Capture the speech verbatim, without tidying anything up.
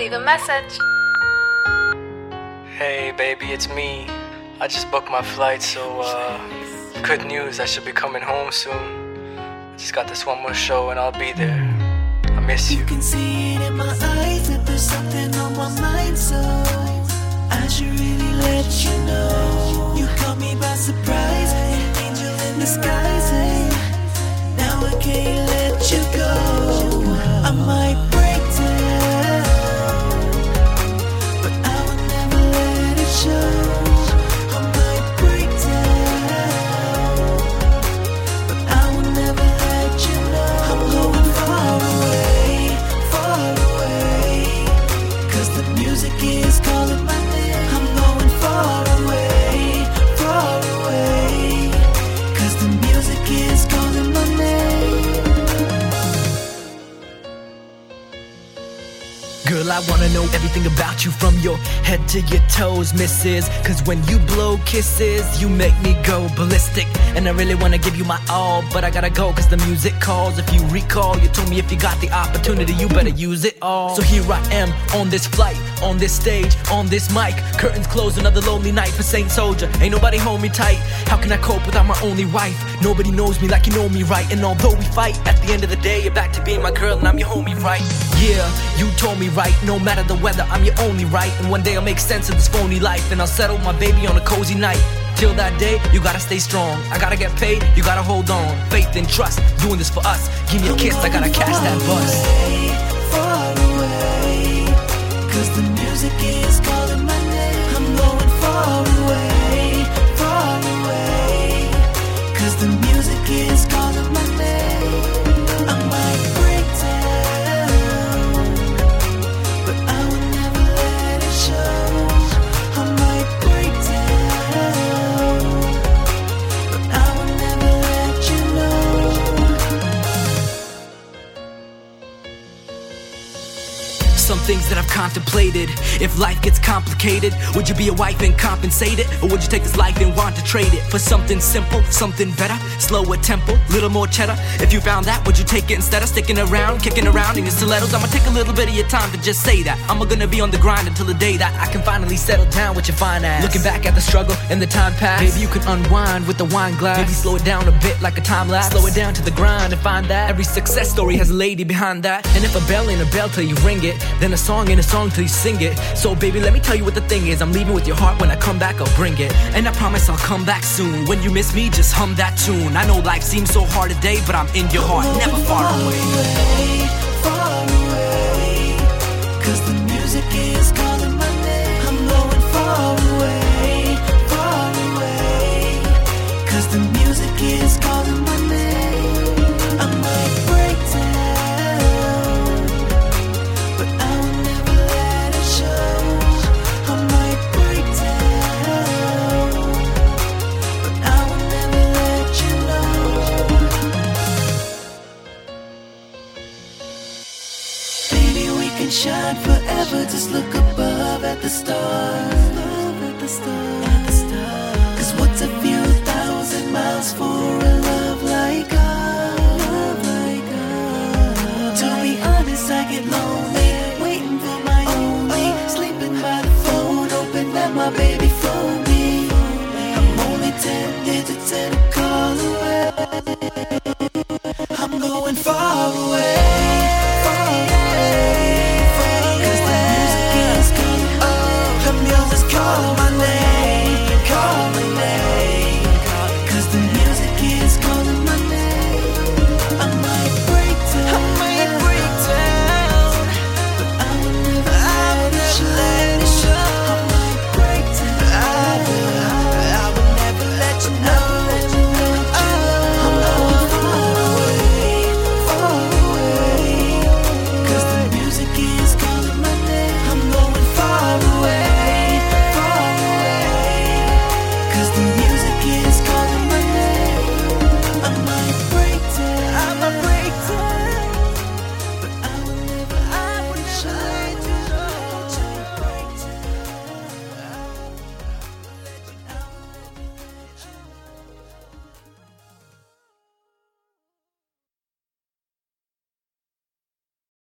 leave a message. Hey baby, it's me. I just booked my flight, so uh, good news, I should be coming home soon. I just got this one more show and I'll be there. I miss you. You can see it in my eyes that there's something on my mind, so I should really let you know. You caught me by surprise, an angel in disguise, hey. Now I can't let you go. I might break down, but I will never let it show. I might break down, but I will never let you know. I'm going far away, far away, 'cause the music is calling my name. I'm going far away, far away, 'cause the music is calling my name. Girl, I wanna know everything about you from your head to your toes, missus. Cause when you blow kisses, you make me go ballistic. And I really wanna give you my all, but I gotta go cause the music calls. If you recall, you told me if you got the opportunity, you better use it all. So here I am, on this flight, on this stage, on this mic. Curtains closed, another lonely night for Saint Soldier. Ain't nobody hold me tight. How can I cope without my only wife? Nobody knows me like you know me, right? And although we fight, at the end of the day, you're back to being my girl and I'm your homie, right? Yeah, you told me right, no matter the weather, I'm your only right. And one day I'll make sense of this phony life, and I'll settle my baby on a cozy night. Till that day, you gotta stay strong. I gotta get paid, you gotta hold on. Faith and trust, doing this for us. Give me a kiss, I gotta catch that bus. Far away, 'cause the music is calling my name. I'm going far away, far away, 'cause the music is calling my name. I might break down, but I will never let it show. I might break down, but I will never let you know. Some things that I've contemplated. If life gets complicated, would you be a wife and compensate it? Or would you take this life and want to trade it for something simple, something better? Slower tempo, little more cheddar. If you found that, would you take it instead of sticking around, kicking around in your stilettos? I'ma take a little bit of your time to just say that. I'm gonna be on the grind until the day that I can finally settle down with your fine ass. Looking back at the struggle and the time past, maybe you could unwind with the wine glass. Maybe slow it down a bit like a time lapse. Slow it down to the grind and find that every success story has a lady behind that. And if a bell ain't a bell till you ring it, then a song ain't a song till you sing it. So baby, let me tell you what the thing is. I'm leaving with your heart. When I come back, I'll bring it. And I promise I'll come back soon. When you miss me, just hum that tune. I know life seems so hard today, but I'm in your heart, never far away. Far away, 'cause the music is calling my name. I'm going far away, far away, 'cause the music is calling my name. I might break down, but I will never let it show. I might break down, but I will never let you know. Baby, we can shine forever. Just look above at the stars. Love at the stars.